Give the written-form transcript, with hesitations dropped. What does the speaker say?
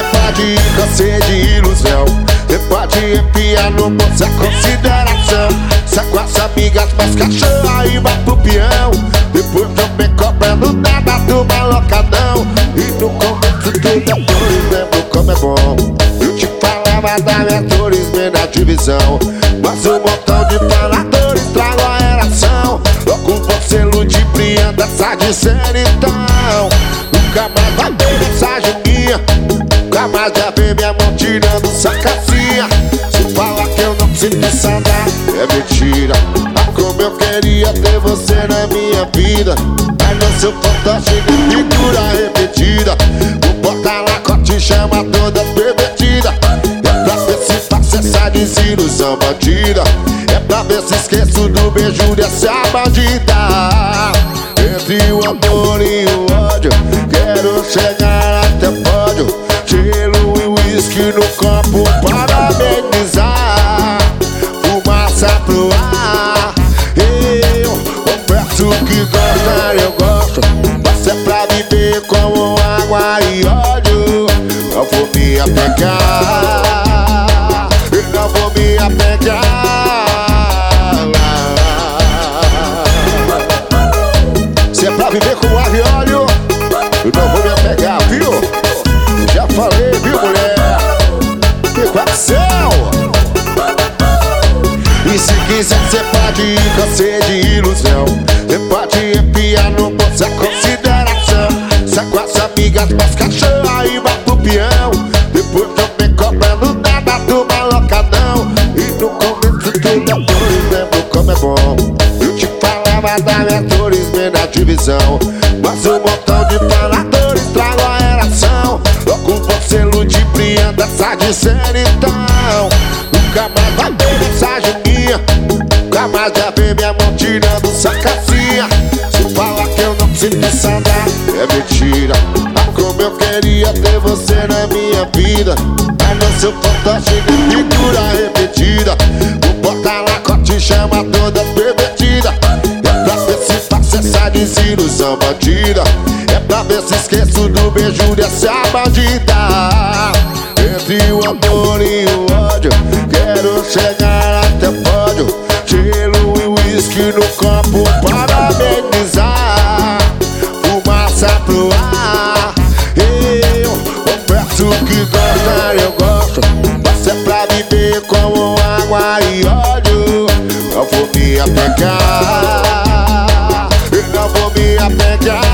pode cansei de ilusão. Você pode enfiar no bolso a consideração. Sai com as amigas, mas cachorro aí vai pro peão. Depois também cobrando nada do malocadão. E no começo tudo é flores, lembro como é bom. Eu te falava das minhas dores, bem na divisão. Mas um montão de faladores trago a relação. Logo você ludibriando essa de série então. Nunca mais vai ver mensagem minha. Nunca mais vai ver minha mão tirando sacacinha. Se fala que eu não sinto saudade, é mentira. Ah, como eu queria ter você na minha vida. Mas não seu fantástico, figura repetida. O porta-lacote chama toda pervertida. É pra ver se faço essa desilusão bandida. É pra ver se esqueço do beijo dessa bandida. Entre o amor e o ódio, quero chegar até o pódio. Gelo e uísque no copo para amenizar. Fumaça pro ar. Eu confesso que gostar eu gosto. Mas é pra viver como água e óleo. Não vou me apegar. Eu não vou me apegar. Se é pra viver como água e óleo, eu não vou me apegar, viu? Já falei, viu, mulher? Que coração! E se quiser, cê pode ir, cansei de ilusão. Cê pode enfiar no bolso a consideração. Sai com as amigas, mas cachorro aí vai pro peão. Depois também cobrando nada do malocadão. E no começo tudo é flores, lembro como é bom. Eu te falava das minhas dores, bem na divisão. Mas um montão de faladores trago a relação. Logo você ludibriando essa de série então. Nunca mais vai ver mensagem minha. Nunca mais vai ver minha mão tirando sacacinha. Se fala que eu não sinto saudade, é mentira. Ah, como eu queria ter você na minha vida. Mas não seu fantástico, figura repetida. O porta-lacote chama toda pervertida. É pra ver se faço essa desilusão bandida. É pra ver se esqueço do beijo dessa bandida. Entre o amor e o ódio, quero chegar até o pódio. Gelo e uísque no copo para amenizar. Fumaça pro ar. Eu confesso que gostar eu gosto. Mas é pra viver como água e óleo. Não vou me apegar. Eu não vou me apegar.